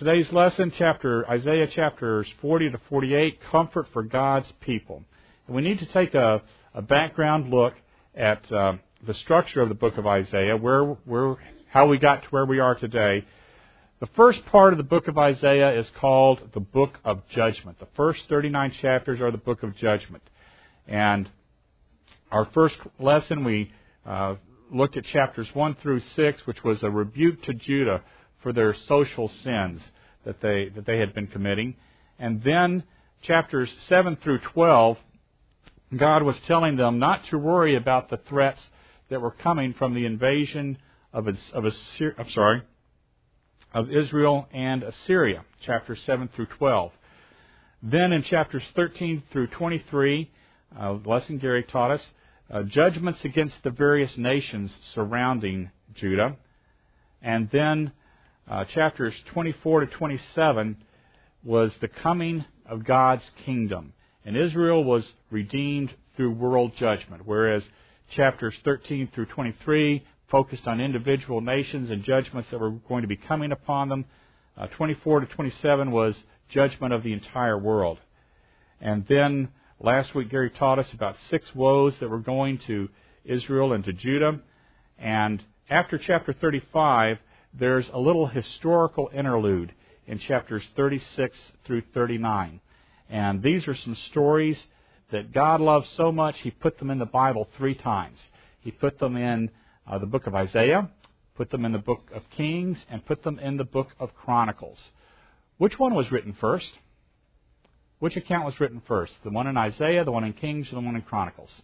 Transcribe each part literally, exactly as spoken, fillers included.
today's lesson, chapter Isaiah chapters forty to forty-eight, Comfort for God's People. And we need to take a, a background look at uh, the structure of the book of Isaiah, where, where, how we got to where we are today. The first part of the book of Isaiah is called the Book of Judgment. The first thirty-nine chapters are the Book of Judgment. And our first lesson, we uh, looked at chapters one through six, which was a rebuke to Judah for their social sins that they that they had been committing. And then chapters seven through twelve, God was telling them not to worry about the threats that were coming from the invasion of of Assyria, I'm sorry, of Israel and Assyria, chapters seven through twelve. Then in chapters thirteen through twenty-three, uh, the lesson Gary taught us, uh, judgments against the various nations surrounding Judah. And then Uh, chapters twenty-four to twenty-seven was the coming of God's kingdom. And Israel was redeemed through world judgment, whereas chapters thirteen through twenty-three focused on individual nations and judgments that were going to be coming upon them. Uh, twenty-four to twenty-seven was judgment of the entire world. And then last week Gary taught us about six woes that were going to Israel and to Judah. And after chapter thirty-five, there's a little historical interlude in chapters thirty-six through thirty-nine. And these are some stories that God loves so much, He put them in the Bible three times. He put them in uh, the book of Isaiah, put them in the book of Kings, and put them in the book of Chronicles. Which one was written first? Which account was written first? The one in Isaiah, the one in Kings, or the one in Chronicles?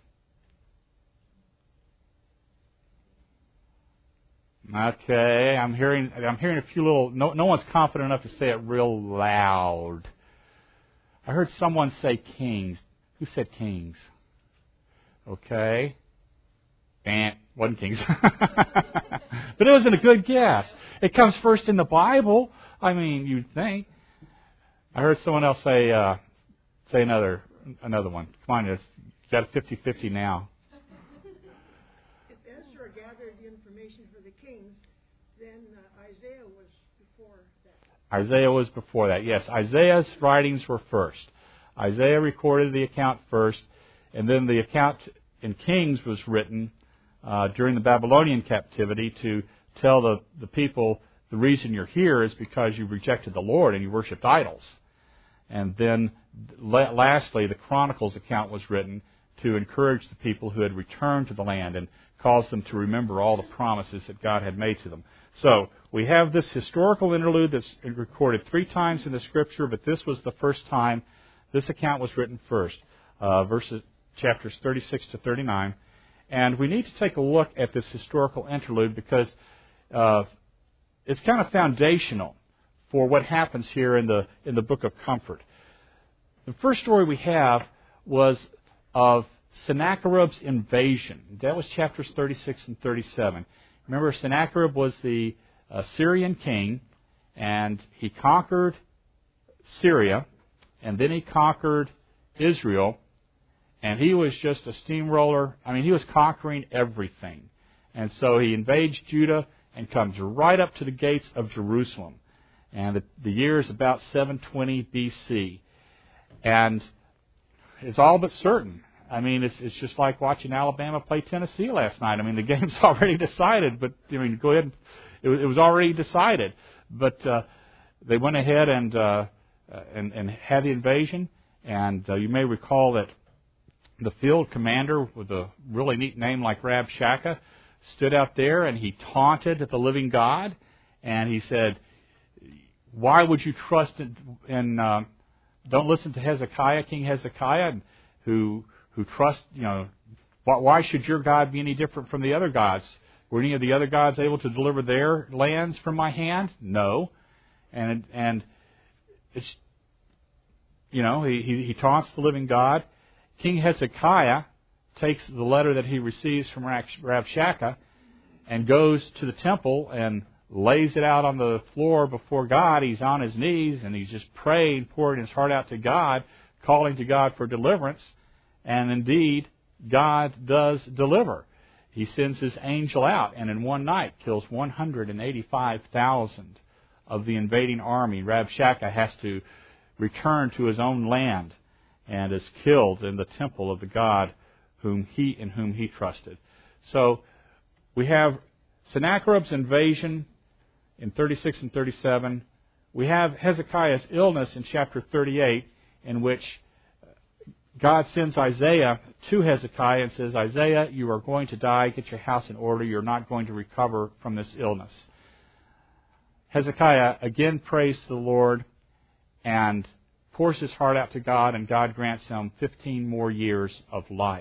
Okay, I'm hearing I'm hearing a few little, no, no one's confident enough to say it real loud. I heard someone say Kings. Who said Kings? Okay. And wasn't Kings. But it wasn't a good guess. It comes first in the Bible. I mean, you'd think. I heard someone else say uh, say another another one. Come on, it's got a fifty-fifty now. Then uh, Isaiah was before that. Isaiah was before that, yes. Isaiah's writings were first. Isaiah recorded the account first, and then the account in Kings was written uh, during the Babylonian captivity to tell the, the people the reason you're here is because you rejected the Lord and you worshipped idols. And then la- lastly, the Chronicles account was written to encourage the people who had returned to the land and cause them to remember all the promises that God had made to them. So, we have this historical interlude that's recorded three times in the Scripture, but this was the first time this account was written first, uh, verses chapters thirty-six to thirty-nine. And we need to take a look at this historical interlude because uh, it's kind of foundational for what happens here in the in the Book of Comfort. The first story we have was of Sennacherib's invasion. That was chapters thirty-six and thirty-seven. Remember, Sennacherib was the Syrian king, and he conquered Syria, and then he conquered Israel, and he was just a steamroller. I mean, he was conquering everything. And so he invades Judah and comes right up to the gates of Jerusalem. And the, the year is about seven twenty B C. And it's all but certain. I mean, it's it's just like watching Alabama play Tennessee last night. I mean, the game's already decided, but I mean, go ahead. And, it, it was already decided, but uh, they went ahead and uh, and and had the invasion. And uh, you may recall that the field commander with a really neat name like Rabshakeh stood out there and he taunted the living God, and he said, "Why would you trust in? in uh, don't listen to Hezekiah, King Hezekiah, who." Who trust, you know, why should your God be any different from the other gods? Were any of the other gods able to deliver their lands from my hand? No. And and it's, you know, he, he, he taunts the living God. King Hezekiah takes the letter that he receives from Rabshakeh and goes to the temple and lays it out on the floor before God. He's on his knees and he's just praying, pouring his heart out to God, calling to God for deliverance. And indeed, God does deliver. He sends His angel out and in one night kills one hundred eighty-five thousand of the invading army. Rabshakeh has to return to his own land and is killed in the temple of the God whom he in whom he trusted. So we have Sennacherib's invasion in thirty-six and thirty-seven. We have Hezekiah's illness in chapter thirty-eight, in which God sends Isaiah to Hezekiah and says, Isaiah, you are going to die. Get your house in order. You're not going to recover from this illness. Hezekiah again prays to the Lord and pours his heart out to God, and God grants him fifteen more years of life.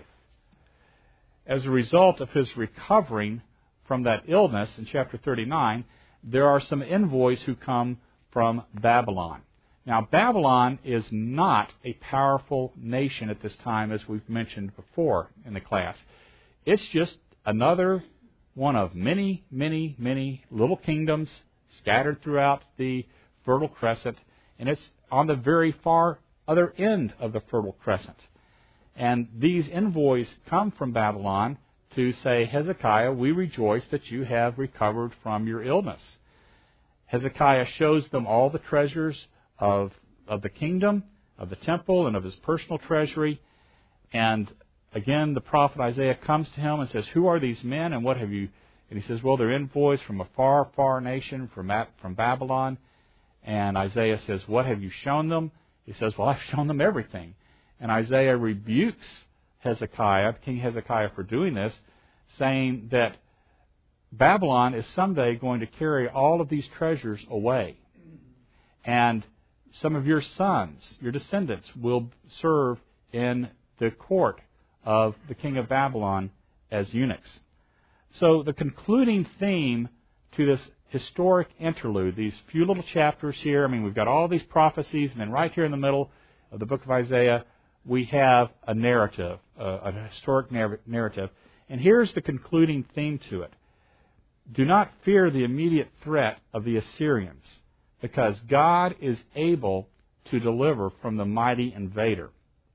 As a result of his recovering from that illness in chapter thirty-nine, there are some envoys who come from Babylon. Now, Babylon is not a powerful nation at this time, as we've mentioned before in the class. It's just another one of many, many, many little kingdoms scattered throughout the Fertile Crescent, and it's on the very far other end of the Fertile Crescent. And these envoys come from Babylon to say, Hezekiah, we rejoice that you have recovered from your illness. Hezekiah shows them all the treasures of, of the kingdom, of the temple, and of his personal treasury. And again, the prophet Isaiah comes to him and says, who are these men and what have you... And he says, well, they're envoys from a far, far nation, from, from Babylon. And Isaiah says, what have you shown them? He says, well, I've shown them everything. And Isaiah rebukes Hezekiah, King Hezekiah, for doing this, saying that Babylon is someday going to carry all of these treasures away. And some of your sons, your descendants, will serve in the court of the king of Babylon as eunuchs. So the concluding theme to this historic interlude, these few little chapters here, I mean, we've got all these prophecies, and then right here in the middle of the book of Isaiah, we have a narrative, a, a historic narrative. And here's the concluding theme to it. Do not fear the immediate threat of the Assyrians, because God is able to deliver from the mighty invader.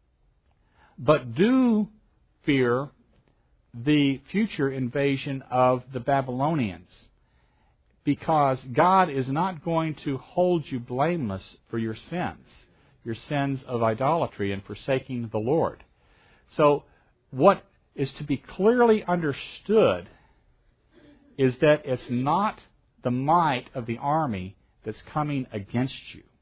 But do fear the future invasion of the Babylonians, because God is not going to hold you blameless for your sins, your sins of idolatry and forsaking the Lord. So what is to be clearly understood is that it's not the might of the army that's coming against you.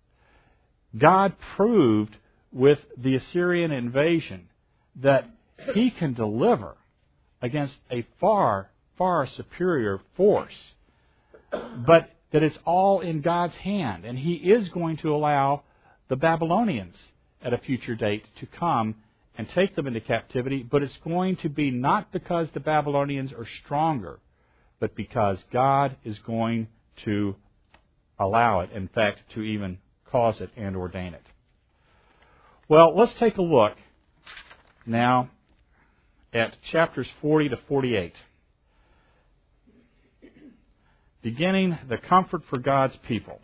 God proved with the Assyrian invasion that He can deliver against a far, far superior force, but that it's all in God's hand, and He is going to allow the Babylonians at a future date to come and take them into captivity, but it's going to be not because the Babylonians are stronger, but because God is going to allow it, in fact, to even cause it and ordain it. Well, let's take a look now at chapters forty to forty-eight. Beginning the comfort for God's people.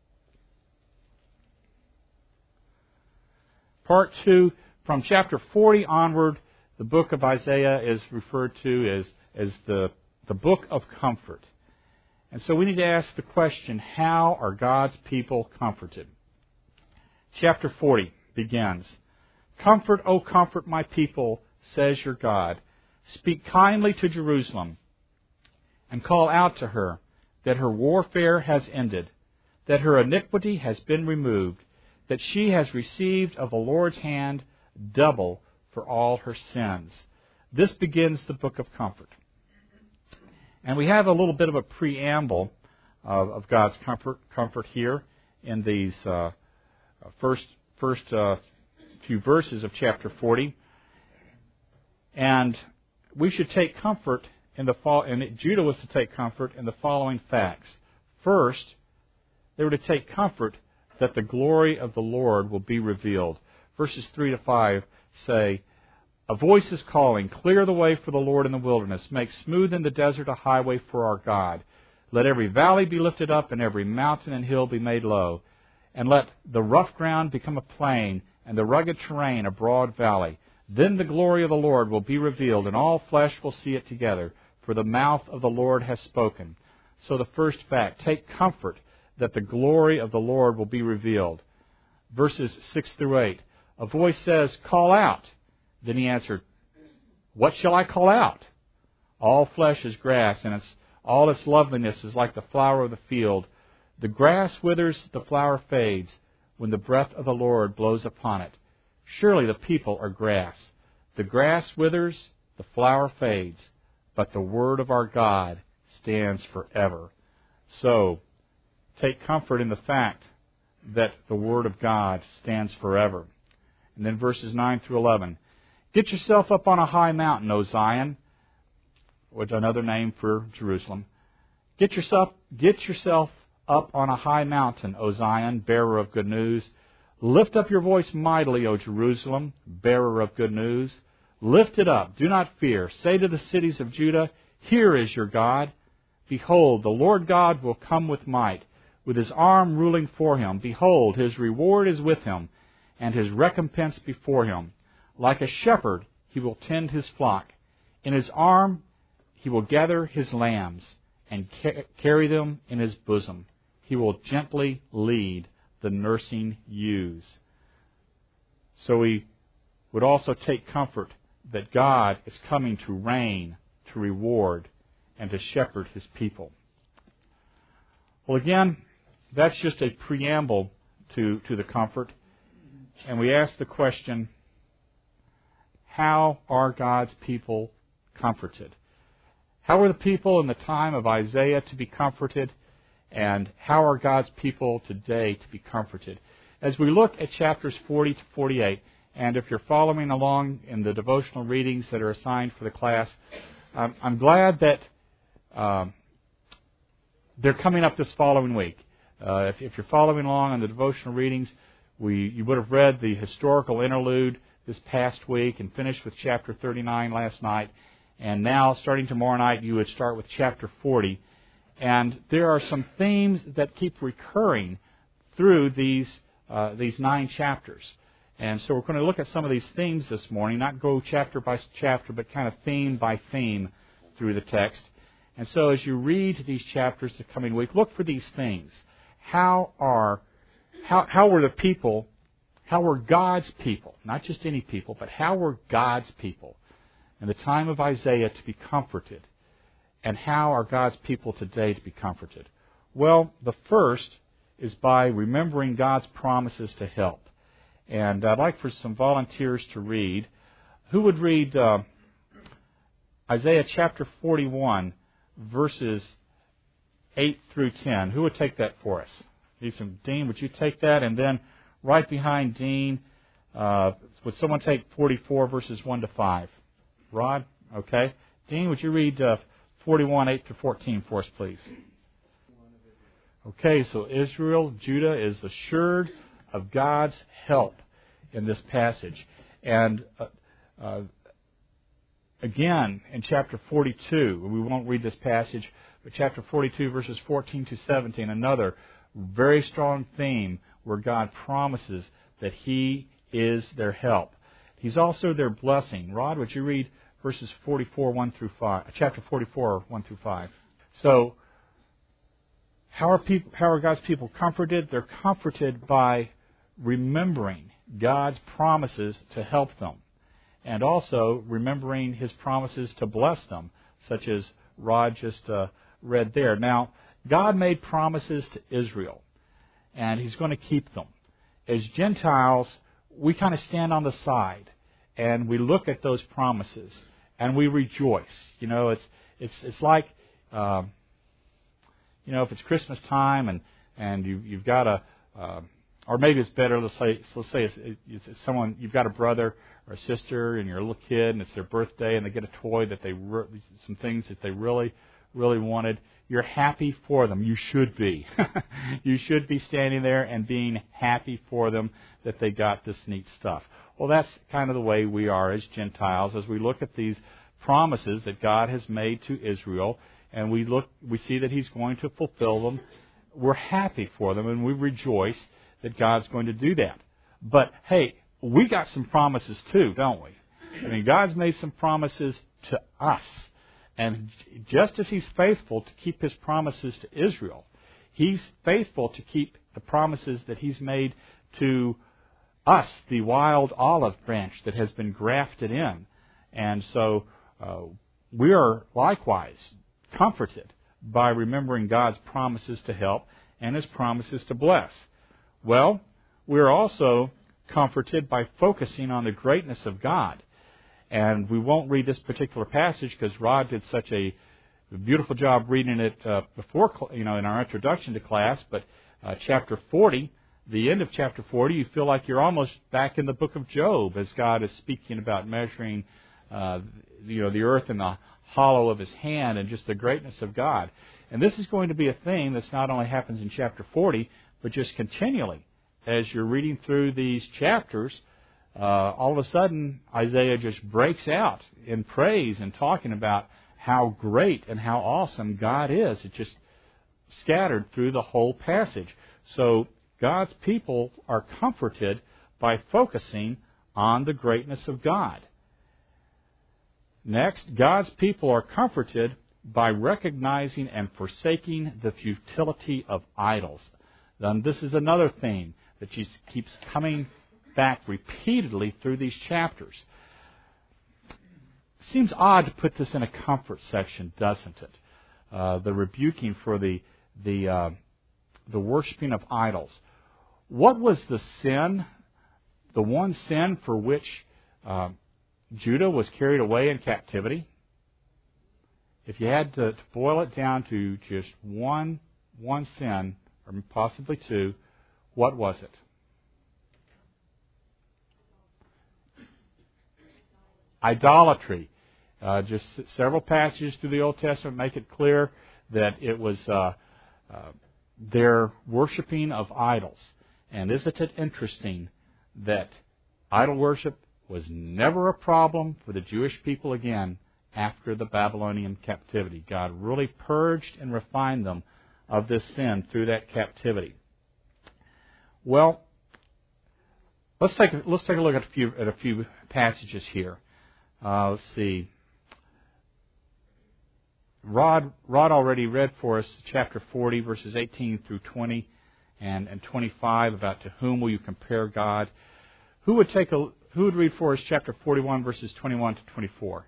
Part two, from chapter forty onward, the book of Isaiah is referred to as, as the, the book of comfort. And so we need to ask the question, how are God's people comforted? Chapter forty begins, Comfort, O comfort my people, says your God. Speak kindly to Jerusalem, and call out to her that her warfare has ended, that her iniquity has been removed, that she has received of the Lord's hand double for all her sins. This begins the book of comfort. And we have a little bit of a preamble of, of God's comfort, comfort here in these uh, first first uh, few verses of chapter forty. And we should take comfort in the fall, and Judah was to take comfort in the following facts. First, they were to take comfort that the glory of the Lord will be revealed. Verses three to five say, A voice is calling, clear the way for the Lord in the wilderness, make smooth in the desert a highway for our God. Let every valley be lifted up, and every mountain and hill be made low. And let the rough ground become a plain, and the rugged terrain a broad valley. Then the glory of the Lord will be revealed, and all flesh will see it together, for the mouth of the Lord has spoken. So the first fact, take comfort that the glory of the Lord will be revealed. Verses six through eight. A voice says, "Call out." Then he answered, "What shall I call out? All flesh is grass, and its, all its loveliness is like the flower of the field. The grass withers, the flower fades, when the breath of the Lord blows upon it. Surely the people are grass. The grass withers, the flower fades, but the word of our God stands forever." So, take comfort in the fact that the word of God stands forever. And then verses nine through eleven. "Get yourself up on a high mountain, O Zion," which another name for Jerusalem. Get yourself, get yourself up on a high mountain, O Zion, bearer of good news. Lift up your voice mightily, O Jerusalem, bearer of good news. Lift it up, do not fear. Say to the cities of Judah, "Here is your God. Behold, the Lord God will come with might, with his arm ruling for him. Behold, his reward is with him, and his recompense before him. Like a shepherd, he will tend his flock. In his arm, he will gather his lambs and ca- carry them in his bosom. He will gently lead the nursing ewes." So we would also take comfort that God is coming to reign, to reward, and to shepherd his people. Well, again, that's just a preamble to, to the comfort. And we ask the question, how are God's people comforted? How are the people in the time of Isaiah to be comforted? And how are God's people today to be comforted? As we look at chapters forty to forty-eight, and if you're following along in the devotional readings that are assigned for the class, um, I'm glad that um, they're coming up this following week. Uh, if, if you're following along on the devotional readings, we you would have read the historical interlude this past week and finished with chapter thirty-nine last night. And now, starting tomorrow night, you would start with chapter forty. And there are some themes that keep recurring through these uh, these nine chapters. And so we're going to look at some of these themes this morning, not go chapter by chapter, but kind of theme by theme through the text. And so as you read these chapters the coming week, look for these things. How are how how were the people, how were God's people, not just any people, but how were God's people in the time of Isaiah to be comforted? And how are God's people today to be comforted? Well, the first is by remembering God's promises to help. And I'd like for some volunteers to read. Who would read uh, Isaiah chapter forty-one, verses eight through ten? Who would take that for us? Need some, Dean, would you take that? And then right behind Dean, uh, would someone take forty-four, verses one to five? Rod? Okay. Dean, would you read uh, forty-one, eight to fourteen for us, please? Okay, so Israel, Judah is assured of God's help in this passage. And uh, uh, again, in chapter forty-two, we won't read this passage, but chapter forty-two, verses fourteen to seventeen, another very strong theme where God promises that He is their help. He's also their blessing. Rod, would you read verses forty-four, one through five, chapter forty-four, one through five. So, how are people, how are God's people comforted? They're comforted by remembering God's promises to help them, and also remembering His promises to bless them, such as Rod just uh, read there. Now, God made promises to Israel, and He's going to keep them. As Gentiles, we kind of stand on the side, and we look at those promises, and we rejoice. You know, it's it's it's like, uh, you know, if it's Christmas time, and and you you've got a, uh, or maybe it's better. Let's say let's say it's, it's, it's someone, you've got a brother or a sister, and you're a little kid, and it's their birthday, and they get a toy that they re- some things that they really really wanted. You're happy for them. You should be. You should be standing there and being happy for them that they got this neat stuff. Well, that's kind of the way we are as Gentiles as we look at these promises that God has made to Israel, and we look, we see that He's going to fulfill them. We're happy for them, and we rejoice that God's going to do that. But hey, we got some promises too, don't we? I mean, God's made some promises to us. And just as He's faithful to keep His promises to Israel, He's faithful to keep the promises that He's made to us, the wild olive branch that has been grafted in. And so uh, we are likewise comforted by remembering God's promises to help and His promises to bless. Well, we are also comforted by focusing on the greatness of God. And we won't read this particular passage because Rod did such a beautiful job reading it uh, before, you know, in our introduction to class. But uh, chapter forty, the end of chapter forty, you feel like you're almost back in the book of Job as God is speaking about measuring, uh, you know, the earth in the hollow of His hand and just the greatness of God. And this is going to be a theme that's not only happens in chapter forty, but just continually. As you're reading through these chapters, uh, all of a sudden Isaiah just breaks out in praise and talking about how great and how awesome God is. It's just scattered through the whole passage. So God's people are comforted by focusing on the greatness of God. Next, God's people are comforted by recognizing and forsaking the futility of idols. Then this is another theme that she keeps coming back repeatedly through these chapters. Seems odd to put this in a comfort section, doesn't it? Uh, the rebuking for the the uh, the worshiping of idols. What was the sin, the one sin for which uh, Judah was carried away in captivity? If you had to, to boil it down to just one one sin, or possibly two, what was it? Idolatry. Uh, just several passages through the Old Testament make it clear that it was uh, uh, their worshiping of idols. And isn't it interesting that idol worship was never a problem for the Jewish people again after the Babylonian captivity? God really purged and refined them of this sin through that captivity. Well, let's take a, let's take a look at a few at a few passages here. Uh, let's see. Rod Rod already read for us chapter forty, verses eighteen through twenty, and, and twenty-five about to whom will you compare God. Who would take a who would read for us chapter forty-one, verses twenty-one to twenty-four?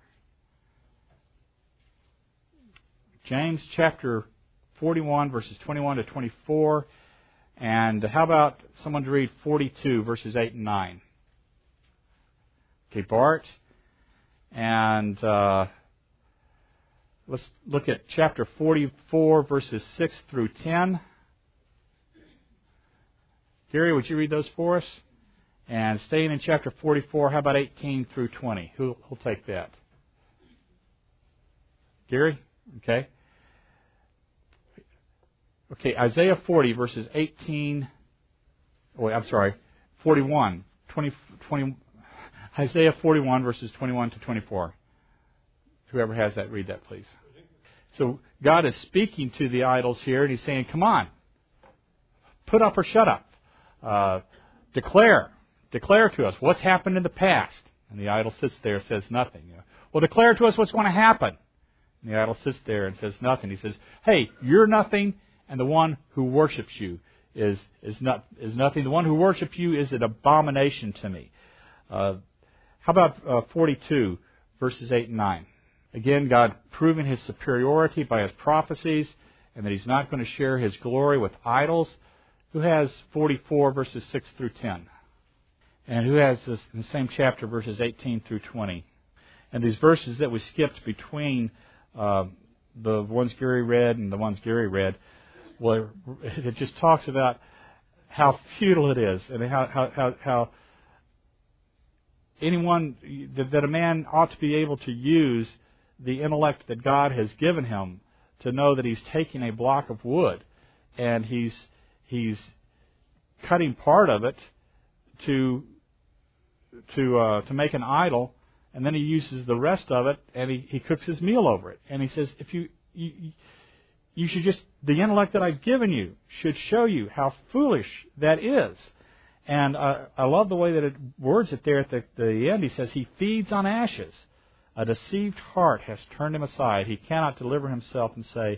James chapter forty-one, verses twenty-one to twenty-four. And how about someone to read forty-two, verses eight and nine? Okay, Bart. And uh, let's look at chapter forty-four, verses six through ten. Gary, would you read those for us? And staying in chapter forty-four, how about eighteen through twenty? Who will take that? Gary? Okay. Okay, Isaiah forty, verses eighteen, oh, wait, I'm sorry, forty-one, twenty, twenty, Isaiah forty-one, verses twenty-one to twenty-four. Whoever has that, read that, please. So God is speaking to the idols here, and He's saying, come on, put up or shut up. Uh, declare, declare to us what's happened in the past. And the idol sits there and says nothing. You know, well, declare to us what's going to happen. And the idol sits there and says nothing. He says, hey, you're nothing, and the one who worships you is is not is nothing. The one who worships you is an abomination to me. Uh, how about uh, forty-two, verses eight and nine? Again, God proving His superiority by His prophecies, and that He's not going to share His glory with idols. Who has forty-four, verses six through ten? And who has this in the same chapter, verses eighteen through twenty? And these verses that we skipped between uh, the ones Gary read and the ones Gary read, well, it just talks about how futile it is, and how how how, how anyone that, that a man ought to be able to use the intellect that God has given him to know that he's taking a block of wood and he's he's cutting part of it to to uh, to make an idol, and then he uses the rest of it and he, he cooks his meal over it. And he says, if you, you you should just, the intellect that I've given you should show you how foolish that is. And uh, I love the way that it words it there at the, the end. He says, he feeds on ashes. A deceived heart has turned him aside. He cannot deliver himself and say,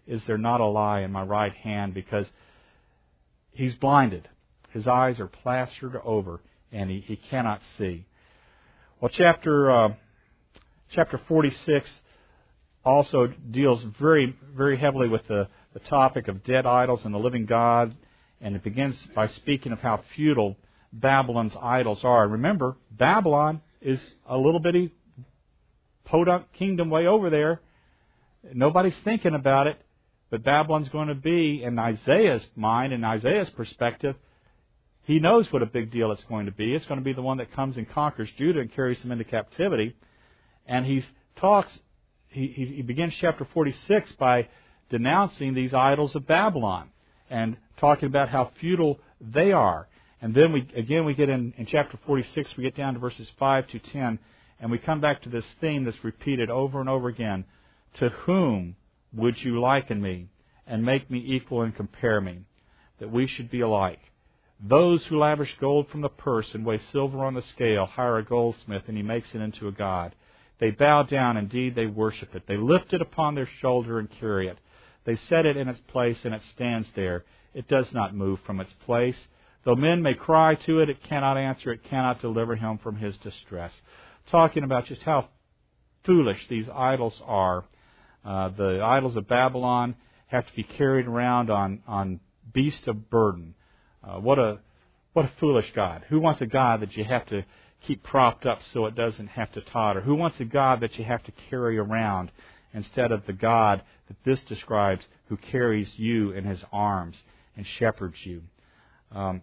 is there not a lie in my right hand? Because he's blinded. His eyes are plastered over, and he, he cannot see. Well, chapter uh, chapter forty-six also deals very, very heavily with the, the topic of dead idols and the living God, and it begins by speaking of how futile Babylon's idols are. Remember, Babylon is a little bitty podunk kingdom way over there. Nobody's thinking about it, but Babylon's going to be, in Isaiah's mind, in Isaiah's perspective, he knows what a big deal it's going to be. It's going to be the one that comes and conquers Judah and carries them into captivity. And he talks, he, he begins chapter forty-six by denouncing these idols of Babylon and talking about how futile they are. And then we again we get in, in chapter forty-six, we get down to verses five to ten, and we come back to this theme that's repeated over and over again. To whom would you liken me and make me equal and compare me, that we should be alike? Those who lavish gold from the purse and weigh silver on the scale hire a goldsmith, and he makes it into a god. They bow down, indeed they worship it. They lift it upon their shoulder and carry it. They set it in its place, and it stands there. It does not move from its place. Though men may cry to it, it cannot answer. It cannot deliver him from his distress. Talking about just how foolish these idols are. Uh, the idols of Babylon have to be carried around on, on beasts of burden. Uh, what a what a foolish God. Who wants a God that you have to keep propped up so it doesn't have to totter? Who wants a God that you have to carry around instead of the God that this describes, who carries you in his arms and shepherds you? Um,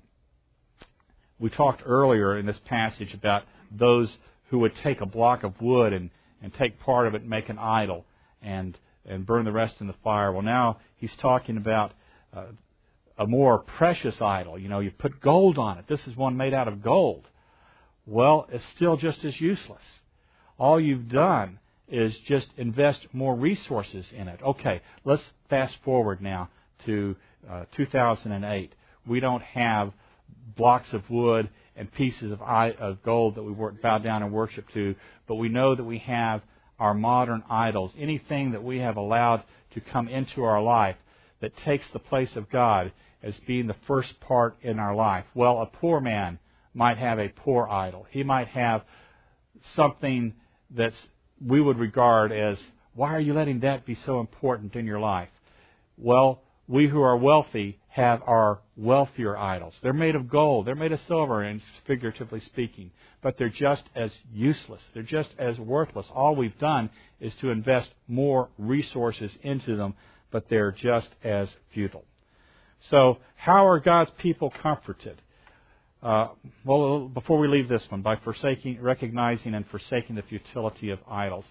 we talked earlier in this passage about those who would take a block of wood and, and take part of it and make an idol and and burn the rest in the fire. Well, now he's talking about uh, a more precious idol. You know, you put gold on it. This is one made out of gold. Well, it's still just as useless. All you've done is just invest more resources in it. Okay, let's fast forward now to uh, two thousand eight. We don't have blocks of wood and pieces of, I, of gold that we bow down and worship to, but we know that we have our modern idols, anything that we have allowed to come into our life that takes the place of God as being the first part in our life. Well, a poor man might have a poor idol. He might have something that's we would regard as, why are you letting that be so important in your life? Well, we who are wealthy have our wealthier idols. They're made of gold. They're made of silver, and figuratively speaking. But they're just as useless. They're just as worthless. All we've done is to invest more resources into them, but they're just as futile. So, how are God's people comforted? Uh, well, before we leave this one, by forsaking, recognizing and forsaking the futility of idols.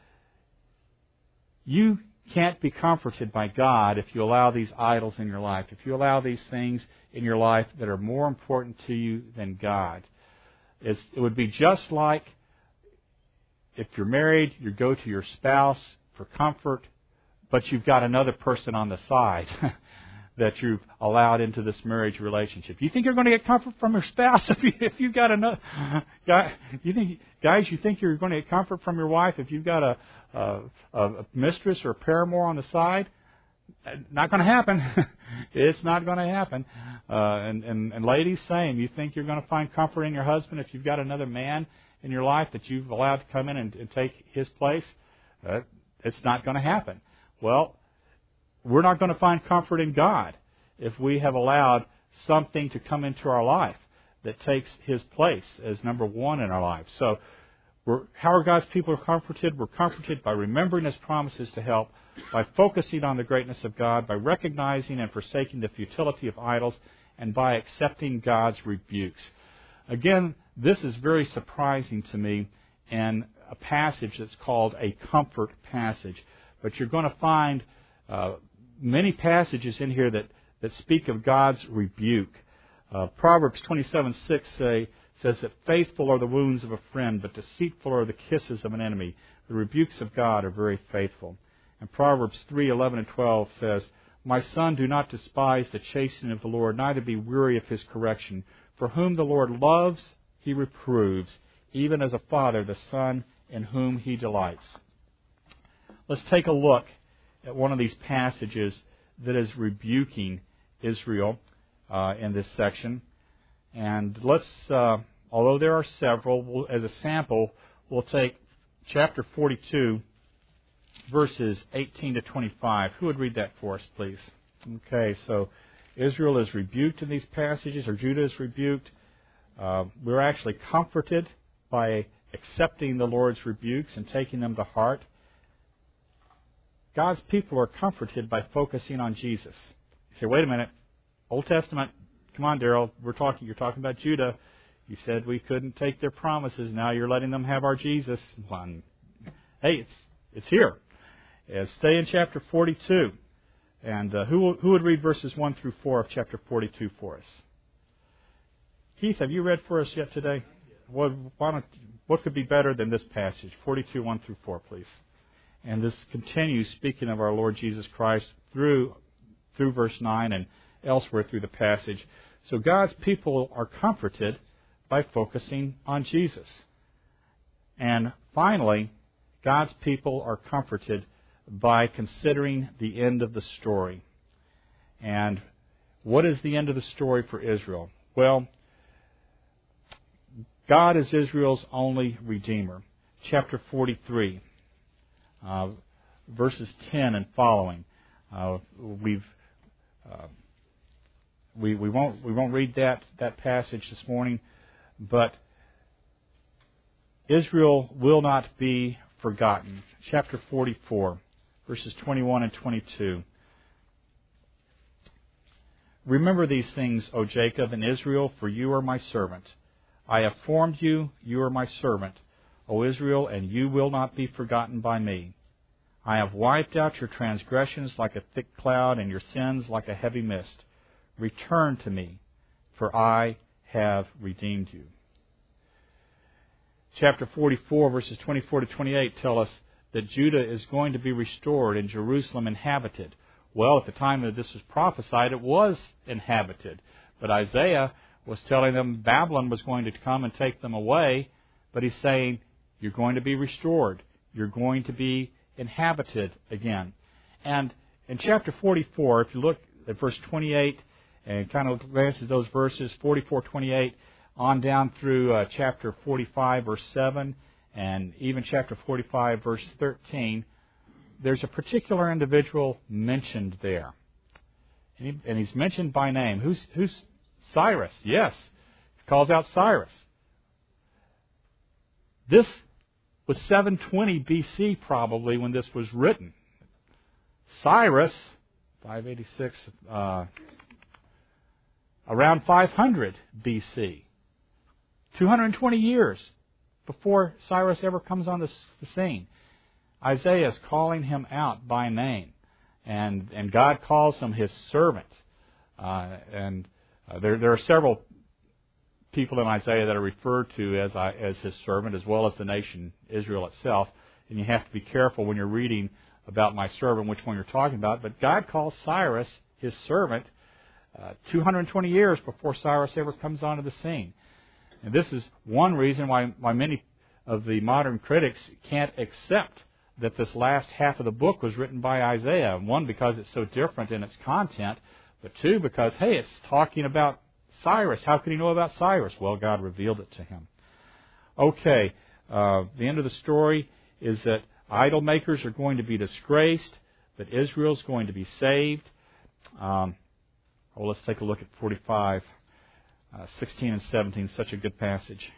You can't be comforted by God if you allow these idols in your life, if you allow these things in your life that are more important to you than God. It's, it would be just like if you're married, you go to your spouse for comfort, but you've got another person on the side that you've allowed into this marriage relationship. You think you're going to get comfort from your spouse if, you, if you've got another guy? You think, guys, you think you're going to get comfort from your wife if you've got a, a, a mistress or a paramour on the side? Not going to happen. It's not going to happen. Uh, and, and, and ladies, same. You think you're going to find comfort in your husband if you've got another man in your life that you've allowed to come in and, and take his place? Uh, it's not going to happen. Well, we're not going to find comfort in God if we have allowed something to come into our life that takes his place as number one in our life. So, we're, how are God's people comforted? We're comforted by remembering his promises to help, by focusing on the greatness of God, by recognizing and forsaking the futility of idols, and by accepting God's rebukes. Again, this is very surprising to me in a passage that's called a comfort passage. But you're going to find uh, many passages in here that, that speak of God's rebuke. Uh, Proverbs twenty-seven six say, says that faithful are the wounds of a friend, but deceitful are the kisses of an enemy. The rebukes of God are very faithful. And Proverbs three eleven and twelve says, My son, do not despise the chastening of the Lord, neither be weary of his correction. For whom the Lord loves, he reproves, even as a father the son in whom he delights. Let's take a look at one of these passages that is rebuking Israel uh, in this section. And let's, uh, although there are several, we'll, as a sample, we'll take chapter forty-two, verses eighteen to twenty-five. Who would read that for us, please? Okay, so Israel is rebuked in these passages, or Judah is rebuked. Uh, we're actually comforted by accepting the Lord's rebukes and taking them to heart. God's people are comforted by focusing on Jesus. You say, wait a minute, Old Testament, come on, Darrell, we're talking. You're talking about Judah. You said we couldn't take their promises. Now you're letting them have our Jesus. Well, hey, it's it's here. Uh, stay in chapter forty-two. And uh, who who would read verses one through four of chapter forty-two for us? Keith, have you read for us yet today? What, why don't, what could be better than this passage? forty-two, one through four, please. And this continues speaking of our Lord Jesus Christ through through verse nine and elsewhere through the passage. So God's people are comforted by focusing on Jesus. And finally, God's people are comforted by considering the end of the story. And what is the end of the story for Israel? Well, God is Israel's only Redeemer. Chapter forty-three, uh, verses ten and following. Uh, we've uh, we we won't we won't read that that passage this morning, but Israel will not be forgotten. Chapter forty-four, verses twenty-one and twenty-two. Remember these things, O Jacob and Israel, for you are my servant. I have formed you, you are my servant, O Israel, and you will not be forgotten by me. I have wiped out your transgressions like a thick cloud and your sins like a heavy mist. Return to me, for I have redeemed you. Chapter forty-four, verses twenty-four to twenty-eight tell us that Judah is going to be restored and Jerusalem inhabited. Well, at the time that this was prophesied, it was inhabited. But Isaiah was telling them Babylon was going to come and take them away. But he's saying, you're going to be restored. You're going to be inhabited again. And in chapter forty-four, if you look at verse twenty-eight and kind of glance at those verses, forty-four, twenty-eight, on down through uh, chapter forty-five, verse seven, and even chapter forty-five, verse thirteen, there's a particular individual mentioned there. And, he, and he's mentioned by name. Who's, who's Cyrus? Yes. He calls out Cyrus. This was seven twenty B C probably when this was written. Cyrus, five eighty-six, uh, around five hundred B C. two hundred twenty years before Cyrus ever comes on the, the scene. Isaiah is calling him out by name. And, and God calls him his servant. Uh, and uh, there, there are several people in Isaiah that are referred to as, as his servant, as well as the nation Israel itself. And you have to be careful when you're reading about my servant, which one you're talking about. But God calls Cyrus his servant uh, two hundred twenty years before Cyrus ever comes onto the scene. And this is one reason why, why many of the modern critics can't accept that this last half of the book was written by Isaiah. One, because it's so different in its content, but two, because, hey, it's talking about Cyrus. How could he know about Cyrus? Well, God revealed it to him. Okay, uh, the end of the story is that idol makers are going to be disgraced, but Israel's going to be saved. Um, well, let's take a look at forty-five, uh, sixteen and seventeen, such a good passage.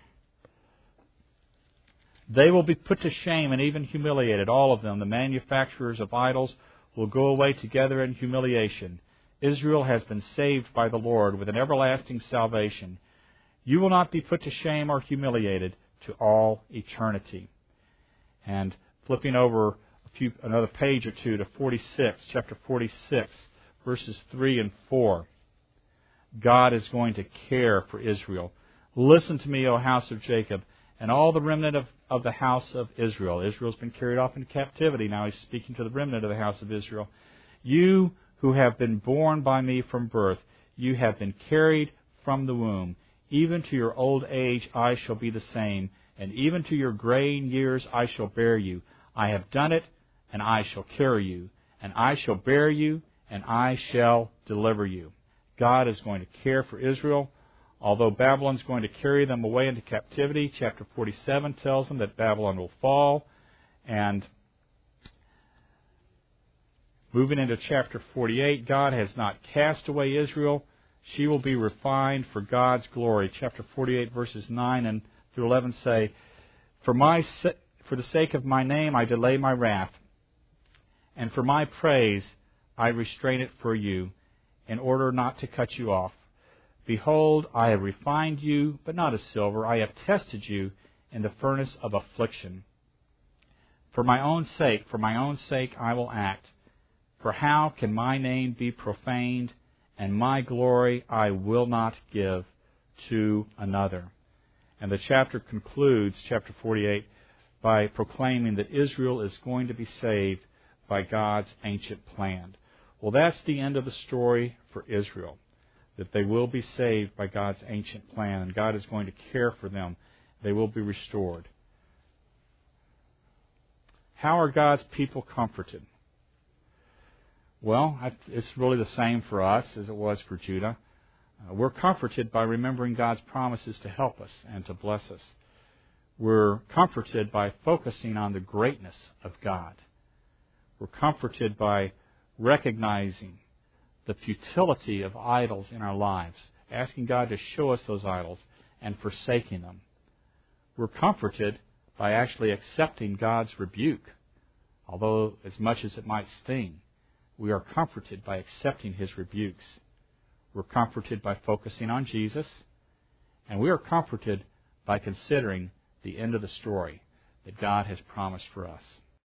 They will be put to shame and even humiliated, all of them. The manufacturers of idols will go away together in humiliation. Israel has been saved by the Lord with an everlasting salvation. You will not be put to shame or humiliated to all eternity. And flipping over a few, another page or two to forty-six, chapter forty-six, verses three and four. God is going to care for Israel. Listen to me, O house of Jacob, and all the remnant of, of the house of Israel. Israel's been carried off into captivity. Now he's speaking to the remnant of the house of Israel. You who have been born by me from birth, you have been carried from the womb. Even to your old age I shall be the same, and even to your graying years I shall bear you. I have done it, and I shall carry you. and I shall bear you, and I shall deliver you. God is going to care for Israel. Although Babylon's going to carry them away into captivity, chapter forty-seven tells them that Babylon will fall. And moving into chapter forty-eight, God has not cast away Israel. She will be refined for God's glory. Chapter forty-eight, verses nine and through eleven say, For my for the sake of my name I delay my wrath, and for my praise I restrain it for you, in order not to cut you off. Behold, I have refined you, but not as silver. I have tested you in the furnace of affliction. For my own sake, for my own sake I will act. For how can my name be profaned, and my glory I will not give to another? And the chapter concludes, chapter forty-eight, by proclaiming that Israel is going to be saved by God's ancient plan. Well, that's the end of the story for Israel, that they will be saved by God's ancient plan, and God is going to care for them. They will be restored. How are God's people comforted? Well, it's really the same for us as it was for Judah. Uh, we're comforted by remembering God's promises to help us and to bless us. We're comforted by focusing on the greatness of God. We're comforted by recognizing the futility of idols in our lives, asking God to show us those idols and forsaking them. We're comforted by actually accepting God's rebuke, although as much as it might sting. We are comforted by accepting His rebukes. We're comforted by focusing on Jesus, and we are comforted by considering the end of the story that God has promised for us.